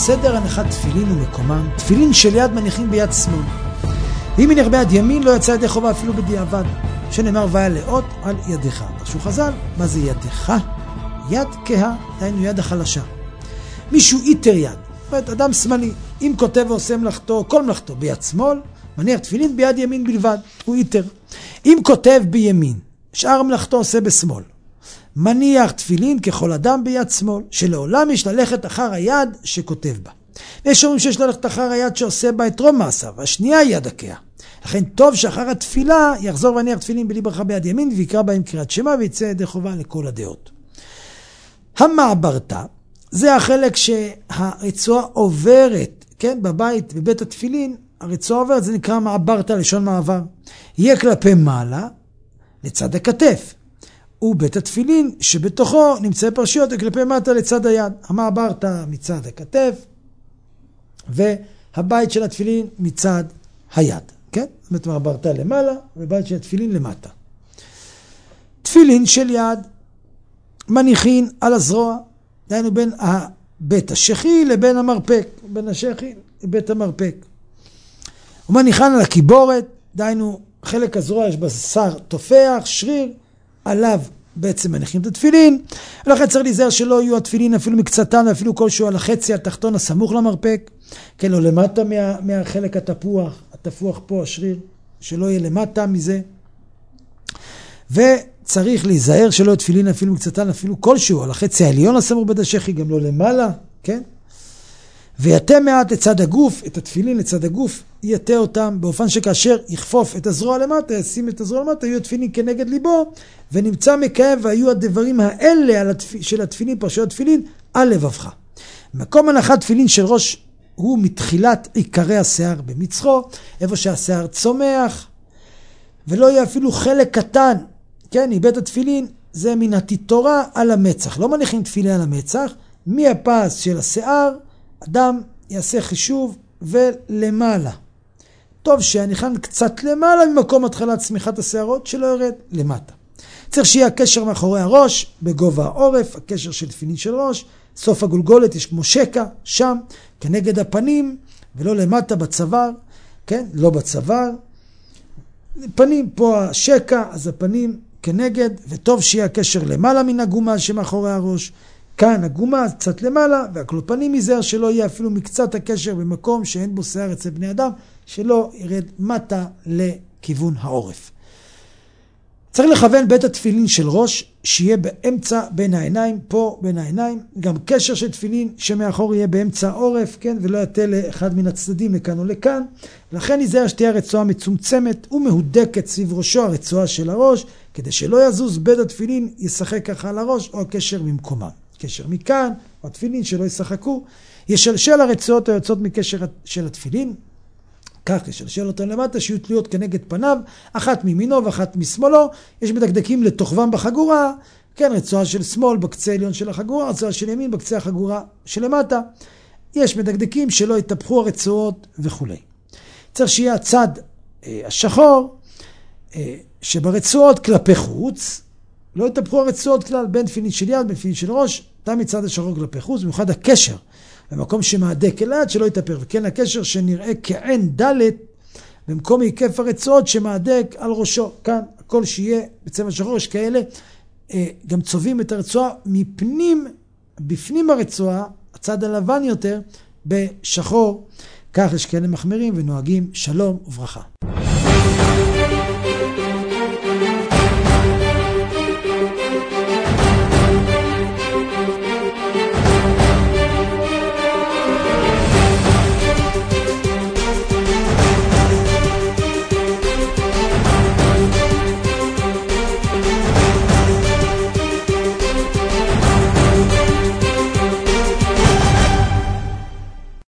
סדר הנחת תפילין ומקומם. תפילין של יד מניחים ביד שמאל. ואם מניח ביד ימין לא יצא ידי חובה אפילו בדיעבד. שנאמר והיה לאות על ידך. תרשו חז"ל, מה זה ידך? יד כהה, דהיינו יד החלשה. מישהו איתר יד, זאת אומרת, אדם שמאלי, אם כותב ועושה מלאכתו, כל מלאכתו ביד שמאל, מניח תפילין ביד ימין בלבד, הוא איתר. אם כותב בימין, שאר מלאכתו עושה בשמאל, מניח תפילין ככל אדם ביד שמאל, שלעולם יש ללכת אחר היד שכותב בה. ויש אומרים שיש ללכת אחר היד שעושה בה את רוב מעשיו, השנייה יד הכהה. לכן טוב שאחר התפילה יחזור וניח תפילין בלי ברכה ביד ימין, ויקרא בהם קריאת שמע ויצא ידי חובה לכל הדעות. המעברתא, זה החלק שהרצועה עוברת, כן, בבית, בבית התפילין, הרצועה עוברת, זה נקרא מעברתא, לשון מעבר. יהיה כלפי מעלה, לצד הכתף. ובית התפילין שבתוכו נמצא פרשיות, כלפי מטה לצד היד. המעברתא מצד הכתף, והבית של התפילין מצד היד. כן? זאת אומרת, מעברתא למעלה, ובית של התפילין למטה. תפילין של יד, מניחין על הזרוע, דהיינו בין בית השכי לבין המרפק, בין השכי לבית המרפק. ומניחן על הקיבורת, דהיינו חלק הזרוע יש בשר תופח, שריר, עליו בעצם מניחים את התפילין, ולכן צריך להיזהר שלא יהיו התפילין אפילו מקצתן, אפילו כלשהו על החצי התחתון הסמוך למרפק, כן, לא למטה מהחלק התפוח פה, השריר, שלא יהיה למטה מזה. וצריך להיזהר שלא יהיו תפילין אפילו מקצתן, אפילו כלשהו על החצי העליון הסמוך בית השכי, גם לא למעלה, כן? ויתה מעט לצד הגוף, את התפילין לצד הגוף, יתה אותם באופן שכאשר יכפוף את הזרוע למטה, ישים את הזרוע למטה, יהיו התפילין כנגד ליבו, ונמצא מקיים והיו הדברים האלה של התפילין, פרשיות תפילין, על לבבך. מקום הנחת תפילין של ראש הוא מתחילת עיקרי השיער במצחו, איפה שהשיער צומח, ולא יהיה אפילו חלק קטן, כן, מבית התפילין, זה מן התיתורה על המצח. לא מניחים תפילין על המצח, מהפס של השיער, אדם יעשה חישוב ולמעלה. טוב שהניחן קצת למעלה ממקום התחלת צמיחת השערות, שלא ירד למטה. צריך שיהיה הקשר מאחורי הראש, בגובה העורף, הקשר של תפילין של ראש, סוף הגולגולת יש כמו שקע, שם, כנגד הפנים, ולא למטה בצוואר, כן, לא בצוואר. פנים פה השקע, אז הפנים כנגד, וטוב שיהיה הקשר למעלה מן הגומה שמאחורי הראש, כאן הגומה קצת למעלה, והקלופנים ייזהר שלא יהיה אפילו מקצת הקשר במקום שאין בו שיער אצל בני אדם, שלא ירד מטה לכיוון העורף. צריך לכוון בית התפילין של ראש, שיהיה באמצע בין העיניים, פה בין העיניים, גם קשר של תפילין שמאחור יהיה באמצע העורף, כן, ולא יתה לאחד מן הצדדים לכאן או לכאן, לכן ייזהר שתהיה הרצועה מצומצמת ומהודקת סביב ראשו, הרצועה של הראש, כדי שלא יזוז בית התפילין ישחק ככה על הראש, או הקשר ממקומה. קשר מכאן, או התפילין שלא ישחקו, ישלשל הרצועות היוצאות מקשר של התפילין, כך ישלשל אותם למטה, שיהיו תלויות כנגד פניו, אחת מימינו ואחת משמאלו, יש מדקדקים לתוכבם בחגורה, כן, רצועה של שמאל בקצה העליון של החגורה, רצועה של ימין בקצה החגורה שלמטה, יש מדקדקים שלא יתהפכו הרצועות וכו'. צריך שיהיה הצד השחור, שברצועות כלפי חוץ, לא יתהפכו הרצועות כלל בין תפילין של יד, בין תפילין של ראש, תמיד צד השחור כלפי חוץ, במיוחד הקשר, במקום שמעדק אל היד שלא יתהפך, וכן הקשר שנראה כעין דלת, במקום היקף הרצועות שמעדק על ראשו, כאן הכל שיהיה בצבע שחור, יש כאלה, גם צובעים את הרצועה מפנים, בפנים הרצועה, הצד הלבן יותר, בשחור, כך יש כאלה מחמירים ונוהגים שלום וברכה.